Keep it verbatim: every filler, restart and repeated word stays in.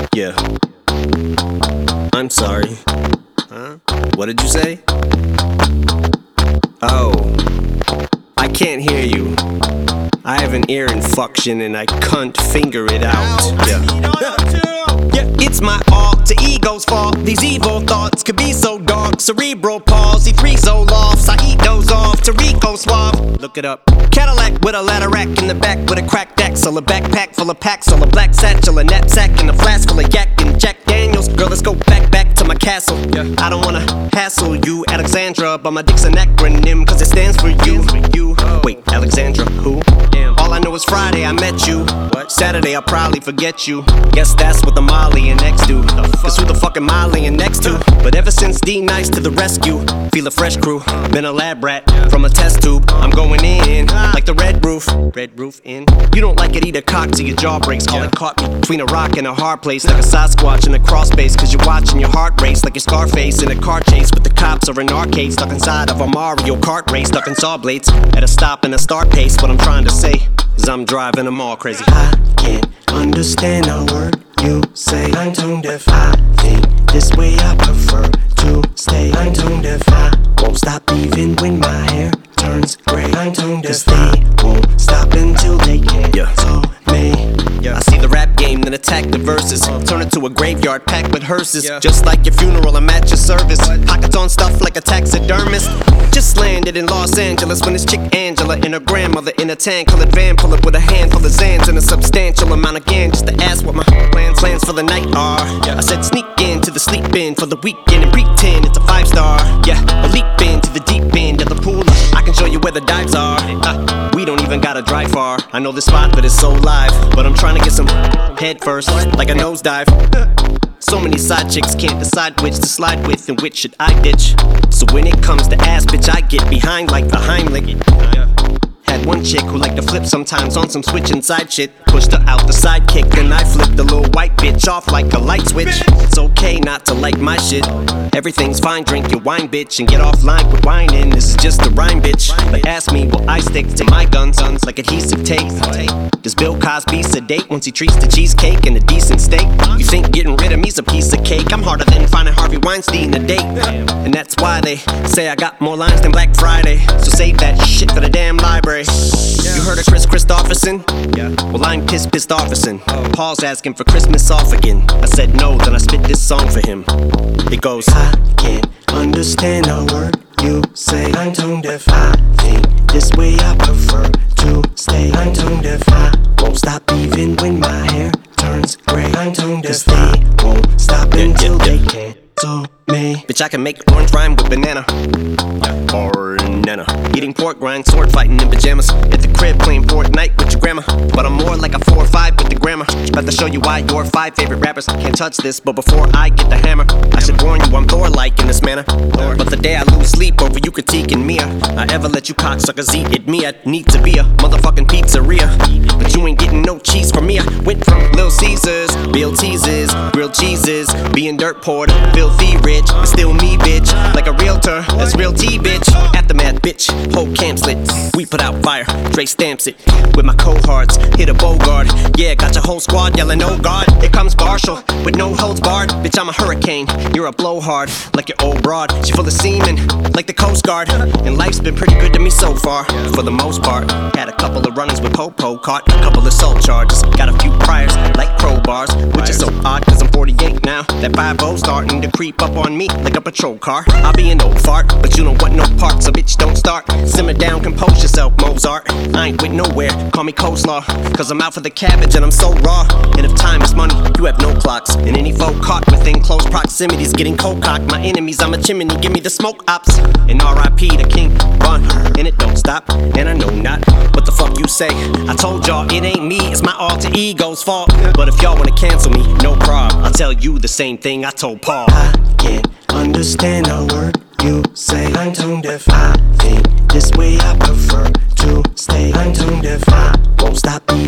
Yeah. I'm sorry. Huh? What did you say? Oh, I can't hear you. I have an ear infection and I can't finger it out. Yeah. Yeah, it's my alter ego's fault. These evil thoughts could be so dark. Cerebral palsy, three Zolofts. I eat those off. Tarico suave. Look it up. Cadillac with a ladder rack in the back with a cracked axle. A backpack full of packs. All a black satchel. A knapsack and a flask full of yak and Jack Daniels. Girl, let's go back, back to my castle. Yeah. I don't wanna hassle you, Alexandra, but my dick's an acronym, cause it stands for you. You. Wait, Alexandra, who? Damn. All I know is Friday I met you. What? Saturday I'll probably forget you. Guess that's what the Molly and X do. Cause who the fuck am I laying next to? But ever since D Nice to the rescue, feel a fresh crew. Been a lab rat from a test tube. I'm going in like the red roof. Red roof in. You don't like it, eat a cock till your jaw breaks. Call it caught me between a rock and a hard place. Like a Sasquatch in a crawl space. Cause you're watching your heart race like your Scarface in a car chase. With the cops or an arcade stuck inside of a Mario Kart race. Stuck in saw blades at a stop and a start pace. What I'm trying to say is I'm driving them all crazy. I can't understand a word you say. I'm tone deaf. I think this way I prefer to stay. I'm tone deaf. I won't stop even when my hair turns gray. I'm tone deaf. 'Cause they won't stop until they can. Yeah. So me. Yeah. I see the rap game, then attack the verses. Turn it to a graveyard packed with hearses. Yeah. Just like your funeral, I'm at your service. What? Pockets on stuff like a taxidermist. Just landed in Los Angeles when this chick Angela and her grandmother in a tan-colored van pull up with a handful of Zans and a substantial amount of gas just to ask what my plans plans for the night are. Yeah. I said sneak into the sleep in for the weekend and pretend it's a five star. Yeah, a leap into the deep end of the pool. I can show you where the dives are. Uh, we don't even gotta drive far. I know this spot, but it's so live. But I'm trying to get some head first, like a nosedive. So many side chicks can't decide which to slide with and which should I ditch. So when it comes to ass, bitch, I get behind like the Heimlich. Had one chick who liked to flip sometimes on some switch inside shit. Pushed her out the sidekick, then I flipped the little white bitch off like a light switch. It's okay not to like my shit. Everything's fine, drink your wine, bitch, and get offline with whining. This is just a rhyme, bitch. But ask me, will I stick to my guns like adhesive tape? Does Bill Cosby sedate once he treats the cheesecake and a decent steak? You think getting rid of me's a piece of cake? I'm harder than finding Harvey Weinstein a date. And that's why they say I got more lines than Black Friday. So save that shit for the damn library. You heard of Chris Christopherson? Yeah. Well, I'm Piss Pissed-Offerson. Paul's asking for Christmas off again. I said no, then I spit this song for him. It goes, I can't understand a word you say. I'm tone deaf. I think this way I prefer to stay. I'm tone deaf. I won't stop even when my hair turns gray. I'm tone deaf. 'Cause they won't stop Yeah, until yeah, they yeah. can. So me. bitch, I can make orange rhyme with banana. Or nana. Eating pork rind, sword fighting in pajamas. At the crib playing Fortnite with your grandma. But I'm more like a four or five with the grammar. About to show you why your five favorite rappers can't touch this. But before I get the hammer, I should warn you I'm Thor-like in this manner. But the day I lose sleep over you critiquing me, I ever let you cocksuckers eat it. Me, I need to be a motherfucking pizzeria. But you ain't getting no cheese from me. I went from Little Caesars, Bill Teases, grilled cheeses, being dirt poor to filthy rich. But still me, bitch, like a realtor. That's real tea, bitch. Aftermath, bitch, whole camp's lit. We put out fire, Dre stamps it. With my cohorts, hit a Bogart. Yeah, got your whole squad yelling, oh God. Here comes Marshall, with no holds barred. Bitch, I'm a hurricane, you're a blowhard. Like your old broad, she full of semen, like the Coast Guard. And life's been pretty good to me so far, for the most part. Had a couple of runnings with Popo, caught a couple of assault charges. Got a few priors, like crowbars, which is so odd, cause I'm forty-eight now. That five oh starting to creep up on me like a patrol car. I'll be an old fart, but you don't want no part, so bitch don't start. Simmer down, compose yourself, Mozart. I ain't with nowhere, call me coleslaw, cause I'm out for the cabbage and I'm so raw. And if time is money, you have no clocks. And any foe caught within close proximity's getting cold cocked. My enemies, I'm a chimney, give me the smoke ops. And R I P to King Von, and it don't stop. And I know not what the fuck you say. I told y'all it ain't me, it's my alter ego's fault. But if y'all wanna cancel me, no problem. I'll tell you the same thing I told Paul. I can't understand a word you say. I'm tone deaf. I think this way I prefer to stay. I'm tone deaf. I won't stop